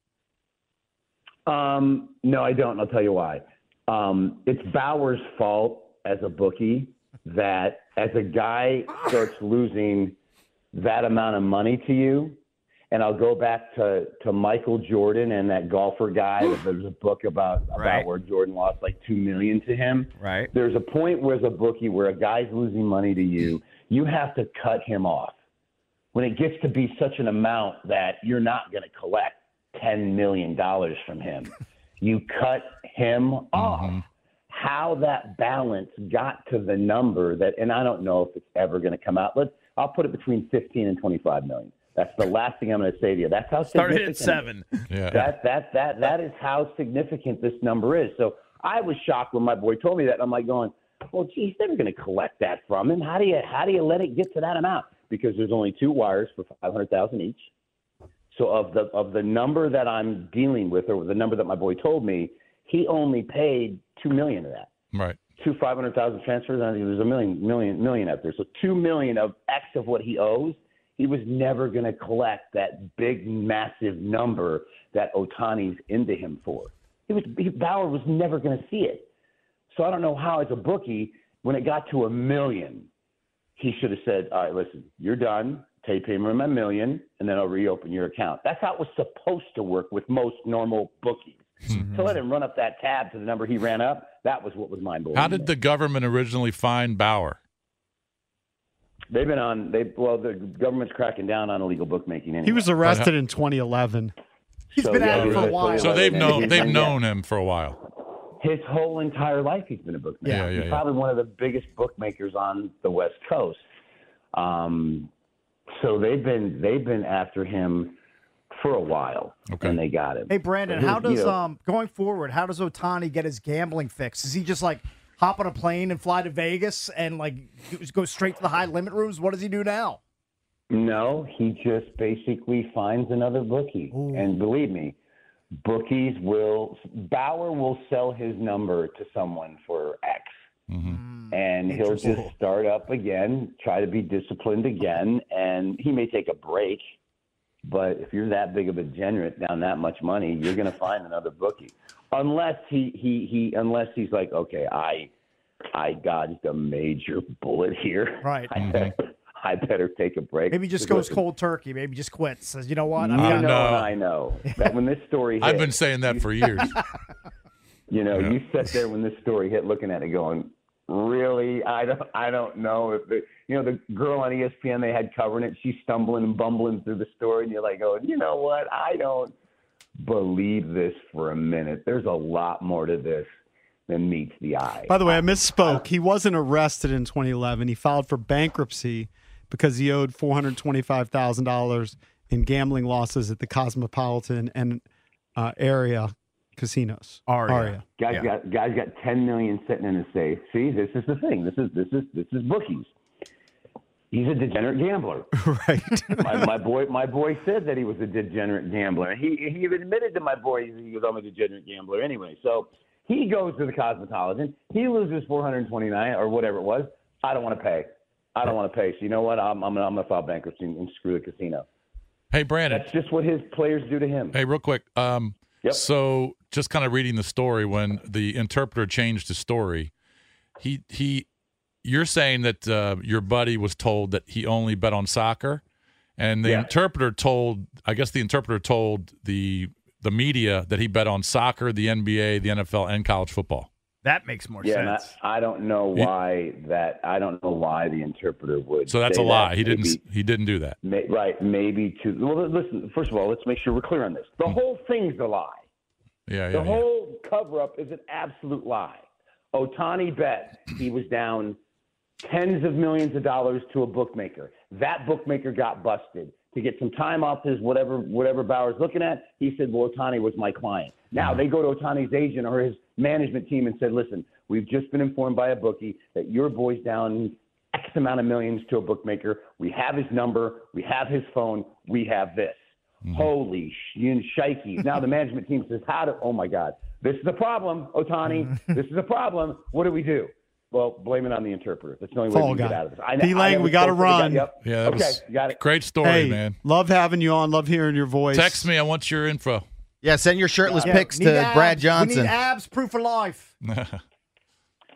Um, no, I don't. And I'll tell you why. Um, it's Bauer's fault as a bookie that as a guy starts losing that amount of money to you, And I'll go back to, to Michael Jordan and that golfer guy. There's a book about, about Right. where Jordan lost like two million dollars to him. Right. There's a point where as a bookie where a guy's losing money to you, you have to cut him off. When it gets to be such an amount that you're not going to collect ten million dollars from him, you cut him off. Mm-hmm. How that balance got to the number that, and I don't know if it's ever going to come out. Let's, I'll put it between fifteen and twenty-five million. That's the last thing I'm going to say to you. That's how Started significant. at seven. Yeah. That that that that is how significant this number is. So I was shocked when my boy told me that. And I'm like going, well, geez, they're going to collect that from him. How do you how do you let it get to that amount? Because there's only two wires for five hundred thousand each. So of the of the number that I'm dealing with, or the number that my boy told me, he only paid two million of that. Right. Two five hundred thousand transfers. I think there's a million million million out there. So two million of X of what he owes. He was never going to collect that big, massive number that Ohtani's into him for. He was he, Bauer was never going to see it. So I don't know how, as a bookie, when it got to a million, he should have said, "All right, listen, you're done. Take payment of my million, and then I'll reopen your account." That's how it was supposed to work with most normal bookies. Mm-hmm. To let him run up that tab to the number he ran up, that was what was mind-blowing. How did the government originally find Bauer? They've been on. They well, the government's cracking down on illegal bookmaking. Anyway. He was arrested in twenty eleven. He's So, been yeah, at he it for was a while. So they've known they've Yeah. known him for a while. His whole entire life, he's been a bookmaker. Yeah, yeah, he's yeah. probably one of the biggest bookmakers on the West Coast. Um, so they've been they've been after him for a while, Okay. and they got him. Hey, Brandon, But his- how does you know, um going forward? How does Ohtani get his gambling fix? Is he just like hop on a plane and fly to Vegas and like go straight to the high limit rooms? What does he do now? No, he just basically finds another bookie. Ooh. And believe me, bookies will – Bauer will sell his number to someone for X. Mm-hmm. And he'll Interesting. just start up again, try to be disciplined again, and he may take a break. But if you're that big of a degenerate down that much money, you're going to find another bookie. Unless he, he, he unless he's like, okay, I I dodged a major bullet here. Right. I better, I better take a break. Maybe he just Because goes listen, cold turkey. Maybe just quits. Says, you know what? You I've got know, no. and I know that when this story hit, I've been saying that for years. you know, Yeah. you sat there when this story hit, looking at it, going, "Really? I don't, I don't know if the, you know, the girl on E S P N they had covering it. She's stumbling and bumbling through the story, and you're like, going, you know what? I don't believe this for a minute. There's a lot more to this than meets the eye." By the way, I misspoke. He wasn't arrested in twenty eleven. He filed for bankruptcy because he owed four hundred twenty-five thousand dollars in gambling losses at the Cosmopolitan and uh, area casinos. Aria. Guys Yeah. got guys got ten million sitting in a safe. See, this is the thing. This is this is this is bookies. He's a degenerate gambler. Right. my, my boy, my boy said that he was a degenerate gambler. He he admitted to my boy he was I'm a degenerate gambler anyway. So he goes to the Cosmopolitan. He loses four hundred twenty-nine or whatever it was. I don't want to pay. I don't want to pay. So you know what? I'm I'm gonna, I'm gonna file bankruptcy and screw the casino. Hey, Brandon. That's just what his players do to him. Hey, real quick. Um, Yep. So just kind of reading the story, when the interpreter changed the story, he he, you're saying that uh, your buddy was told that he only bet on soccer, and the Yeah. interpreter told, I guess the interpreter told the the media that he bet on soccer, the N B A, the N F L, and college football. That makes more Yeah, and I, sense. I don't know why that. I don't know why the interpreter would. So that's say a lie. that. He didn't. Maybe- He didn't do that. May, right, maybe to well. Listen, first of all, let's make sure we're clear on this. The whole thing's a lie. Yeah, The yeah, yeah. whole cover-up is an absolute lie. Ohtani bet he was down tens of millions of dollars to a bookmaker. That bookmaker got busted. To get some time off his whatever whatever Bauer's looking at, he said, well, Ohtani was my client. Now they go to Ohtani's agent or his management team and said, listen, we've just been informed by a bookie that your boy's down X amount of millions to a bookmaker. We have his number. We have his phone. We have this. Mm-hmm. Holy sh- shikes. Now the management team says, how do, oh, my God, this is a problem, Ohtani. This is a problem. What do we do? Well, blame it on the interpreter. That's the only way Fall we can guy. get out of this. I, D-Lang, I we gotta spoke to the guy- run. Yep. Yeah, that okay, was got it. Great story, Hey, man. love having you on. Love hearing your voice. Text me. I want your info. Yeah, send your shirtless Yeah, pics need to abs. Brad We Johnson. need abs, proof of life.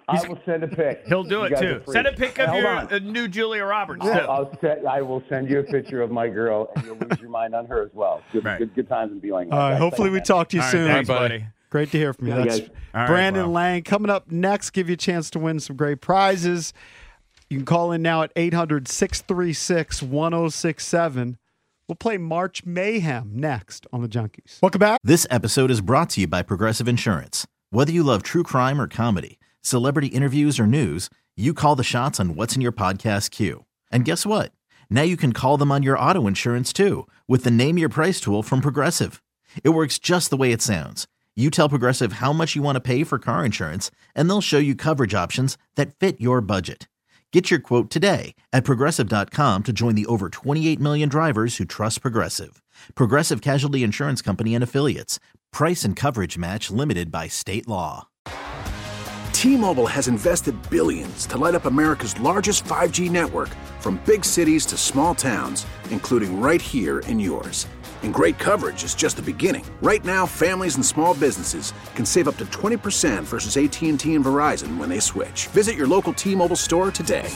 I will send a pic. He'll do You it guys too. are free. Send a pic Hey, of hold your on. uh, new Julia Roberts. I'll, too. I'll set, I will send you a picture of my girl, and you'll lose your mind on her as well. Good, Right. good, good times in Beeline. All right, hopefully we talk to you All right, soon. thanks, buddy. Great to hear from you. Yeah, That's guys. All right, Brandon wow. Lang. Coming up next, give you a chance to win some great prizes. You can call in now at eight hundred, six three six, one oh six seven. We'll play March Mayhem next on the Junkies. Welcome back. This episode is brought to you by Progressive Insurance. Whether you love true crime or comedy, celebrity interviews or news, you call the shots on what's in your podcast queue. And guess what? Now you can call them on your auto insurance too with the Name Your Price tool from Progressive. It works just the way it sounds. You tell Progressive how much you want to pay for car insurance, and they'll show you coverage options that fit your budget. Get your quote today at Progressive dot com to join the over twenty-eight million drivers who trust Progressive. Progressive Casualty Insurance Company and Affiliates. Price and coverage match limited by state law. T-Mobile has invested billions to light up America's largest five G network, from big cities to small towns, including right here in yours. And great coverage is just the beginning. Right now, families and small businesses can save up to twenty percent versus A T and T and Verizon when they switch. Visit your local T-Mobile store today.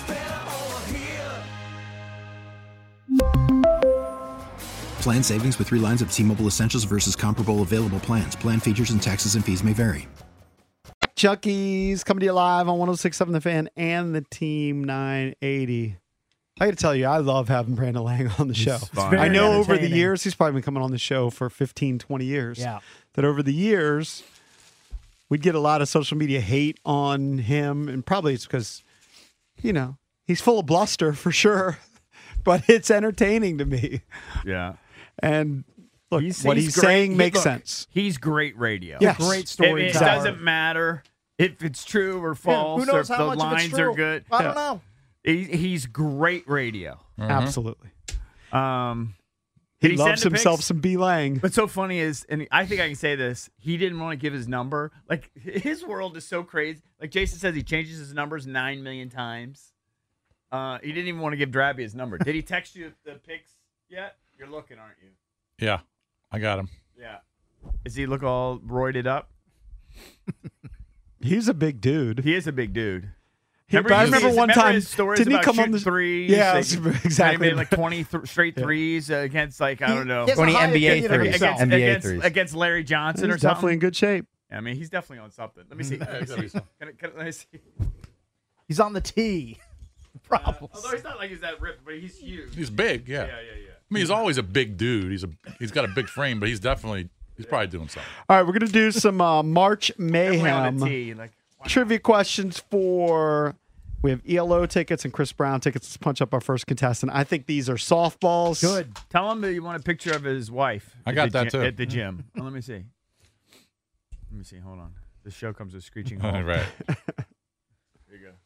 Plan savings with three lines of T-Mobile Essentials versus comparable available plans. Plan features and taxes and fees may vary. Chucky's coming to you live on one oh six point seven The Fan and the Team nine eighty. I got to tell you, I love having Brandon Lang on the show. I know over the years, he's probably been coming on the show for fifteen, twenty years. Yeah. That over the years, we'd get a lot of social media hate on him. And probably it's because, you know, he's full of bluster for sure. But it's entertaining to me. Yeah. And look, He's- what he's he's great. saying He- makes look, sense. He's great radio. Yes. Great It, story. it doesn't matter if it's true or false, who knows or if how the much of it's lines true? are good. I don't know. He, he's great radio. Absolutely. Um, He, did loves send the himself pics? some B. Lang. What's so funny is, and I think I can say this, he didn't want to give his number. Like, his world is so crazy. Like Jason says, he changes his numbers nine million times. Uh, he didn't even want to give Drabby his number. Did he text you the pics yet? You're looking, aren't you? Yeah, I got him. Yeah. Does he look all roided up? He's a big dude. He is a big dude. He- Remember I his- remember one remember time, his stories didn't he about come on shooting the- threes? Yeah, Like, that's exactly. He made like twenty th- straight Yeah. threes uh, against, like, I don't know. He has a twenty high N B A opinion of threes. himself. N B A against, threes. against Larry Johnson He's or something. definitely in good shape. I mean, he's definitely on something. Let me see. Let me see. Can I, can I, let me see. He's on the tee. Problems. Although he's not like he's that ripped, but he's huge. He's big, yeah. Yeah, yeah, yeah. I mean, he's always a big dude. He's a he's got a big frame, but he's definitely he's probably doing something. All right, we're going to do some uh, March Definitely on the Mayhem tee. Like, trivia questions for. We have E L O tickets and Chris Brown tickets. Let's punch up our first contestant. I think these are softballs. Good. tell him that you want a picture of his wife. I at got the that, gy- too. At the gym. Oh, let me see. Let me see. Hold on. The show comes with screeching halt. right. There you go.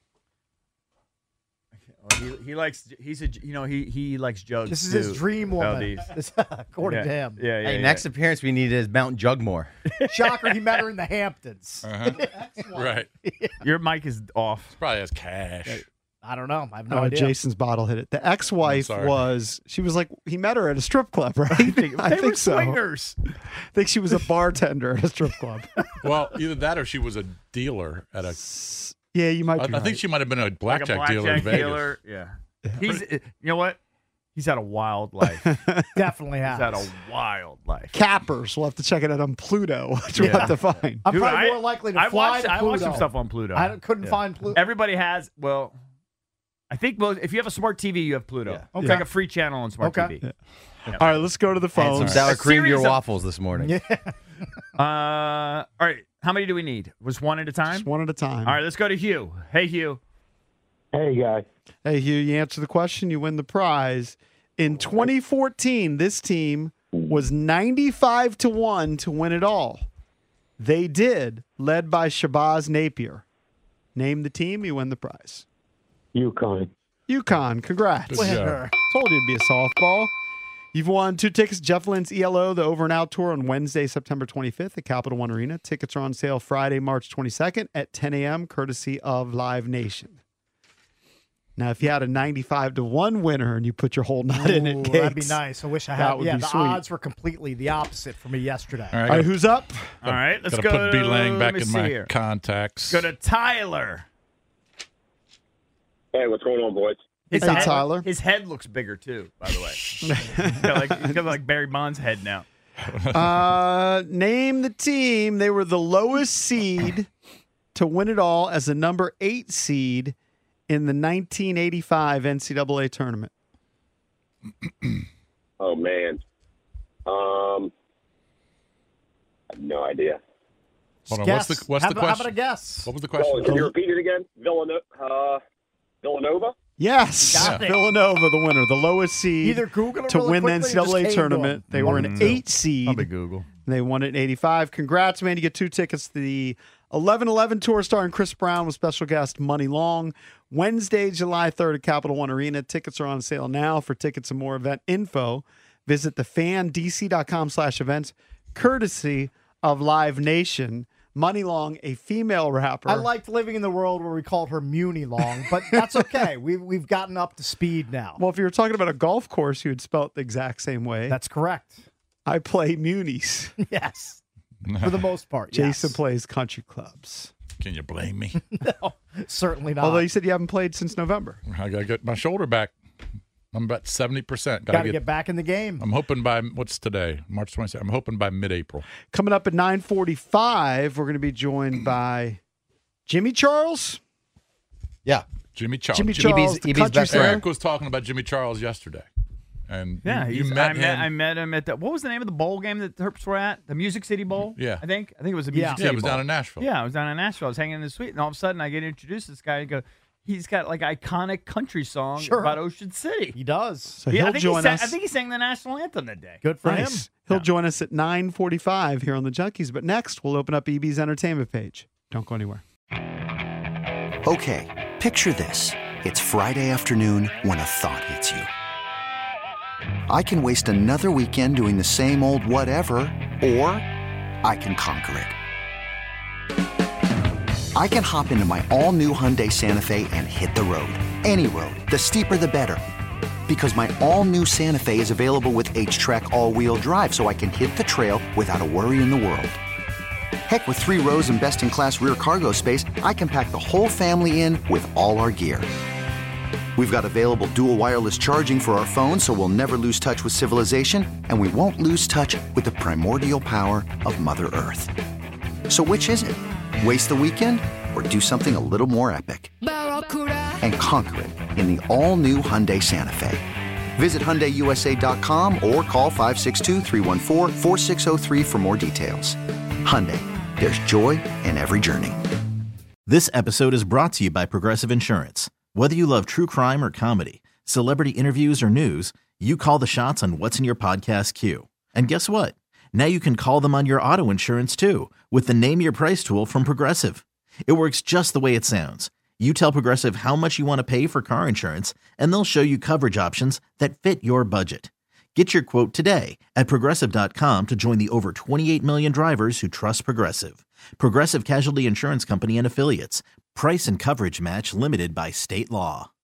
Oh, he, he likes. He's a. You know. He he likes jugs. This is too, his dream woman. Valdez. This- according yeah. to him. Yeah, yeah. Hey, yeah. next appearance we need is Mount Jugmore. Shocker, he met her in the Hamptons. Uh-huh. right. Your mic is off. Probably has cash. I don't know. I have no Oh, idea. Jason's bottle hit it. The ex-wife I'm sorry. was. She was like he met her at a strip club, right? I think, I they think were so. swingers. I think she was a bartender at a strip club. Well, either that or she was a dealer at a. Yeah, you might. I, Be I right. think she might have been a Like a blackjack, dealer in blackjack Vegas. dealer. Yeah. He's. You know what? He's had a wild life. Definitely He's has. had a wild life. Cappers. We'll have to check it out on Pluto, which we'll Yeah. have to find. I'm Dude, probably I- more likely to I fly watched, to I watched some Pluto. stuff on Pluto. I couldn't Yeah. find Pluto. Everybody has. Well, I think most, if you have a smart T V, you have Pluto. Yeah. It's Okay. like a free channel on smart Okay. T V. All right, let's go to the And phone. some sour A cream to your series of- waffles this morning. Yeah. Uh, all right. How many do we need? Was one at a time? Just one at a time. All right. Let's go to Hugh. Hey, Hugh. Hey, guys. Hey, Hugh, you answer the question, you win the prize. In twenty fourteen, this team was ninety-five to one to win it all. They did, led by Shabazz Napier. Name the team, you win the prize. UConn. UConn, congrats. Good job. Winner. Told you it'd be a softball. You've won two tickets to Jeff Lynn's E L O, the Over and Out Tour on Wednesday, September twenty-fifth at Capital One Arena. Tickets are on sale Friday, March twenty-second at ten a.m., courtesy of Live Nation. Now, if you had a ninety-five to one winner and you put your whole knot in it, Ooh, Gates, that'd be nice. I wish I that had. would Yeah, be the sweet. odds were completely the opposite for me yesterday. All right, All right, who's up? All right. Let's gotta go. put B Lang let back me in see my here. contacts. Go to Tyler. Hey, what's going on, boys? His Hey, head, Tyler. His head looks bigger too, by the way. he's got like, he's got like Barry Bonds' head now. Uh, name the team. They were the lowest seed to win it all as a number eight seed in the nineteen eighty-five N C double A tournament. Oh, man. Um, I have no idea. Hold on. Guess. What's the what's how the about, question? How about a guess? What was the Oh, question? can you repeat it again? Villanova? Uh, Villanova? Yes, Got it. Villanova, the winner, the lowest seed Either Google it to really win the quickly or N C double A just came to tournament. them. They were an Mm. eight seed. Probably Google. They won it in eighty-five. Congrats, man. You get two tickets to the eleven eleven Tour starring Chris Brown with special guest Money Long. Wednesday, July third at Capital One Arena. Tickets are on sale now. For tickets and more event info, visit the fan d c dot com slash events, courtesy of Live Nation. Money Long, a female rapper. I liked living in the world where we called her Muni Long, but that's okay. we've, we've gotten up to speed now. Well, if you were talking about a golf course, you would spell it the exact same way. That's correct. I play munis. Yes. For the most part, Jason yes. plays country clubs. Can you blame me? No, certainly not. Although you said you haven't played since November. I gotta get my shoulder back. I'm about seventy percent. Got to get, get back in the game. I'm hoping by what's today, March twenty-second. I'm hoping by mid-April. Coming up at nine forty-five, we're going to be joined by Jimmy Charles. Yeah, Jimmy Charles. Jimmy Jimmy Charles, E B's, the E B's country best singer. Eric was talking about Jimmy Charles yesterday, and Yeah, you, you he's, met I met him. I met him at the what was the name of the bowl game that the Terps were at? The Music City Bowl. Yeah. I think I think it was the Yeah. Music yeah, City it was Bowl. down in Nashville. Yeah, I was down in Nashville. I was hanging in the suite, and all of a sudden I get introduced to this guy. And go, he's got like iconic country song Sure. about Ocean City. He does. So Yeah, I he'll think he join sang, us. I think he sang the national anthem that day. Good for Nice. him. He'll Yeah. join us at nine forty-five here on the Junkies. But next, we'll open up E B's entertainment page. Don't go anywhere. Okay, picture this. It's Friday afternoon when a thought hits you. I can waste another weekend doing the same old whatever, or I can conquer it. I can hop into my all-new Hyundai Santa Fe and hit the road. Any road. The steeper, the better. Because my all-new Santa Fe is available with H-Track all-wheel drive, so I can hit the trail without a worry in the world. Heck, with three rows and best-in-class rear cargo space, I can pack the whole family in with all our gear. We've got available dual wireless charging for our phones, so we'll never lose touch with civilization, and we won't lose touch with the primordial power of Mother Earth. So which is it? Waste the weekend or do something a little more epic? And conquer it in the all-new Hyundai Santa Fe. Visit Hyundai U S A dot com or call five six two, three one four, four six zero three for more details. Hyundai, there's joy in every journey. This episode is brought to you by Progressive Insurance. Whether you love true crime or comedy, celebrity interviews or news, you call the shots on what's in your podcast queue. And guess what? Now you can call them on your auto insurance too with the Name Your Price tool from Progressive. It works just the way it sounds. You tell Progressive how much you want to pay for car insurance, and they'll show you coverage options that fit your budget. Get your quote today at Progressive dot com to join the over twenty-eight million drivers who trust Progressive. Progressive Casualty Insurance Company and Affiliates. Price and coverage match limited by state law.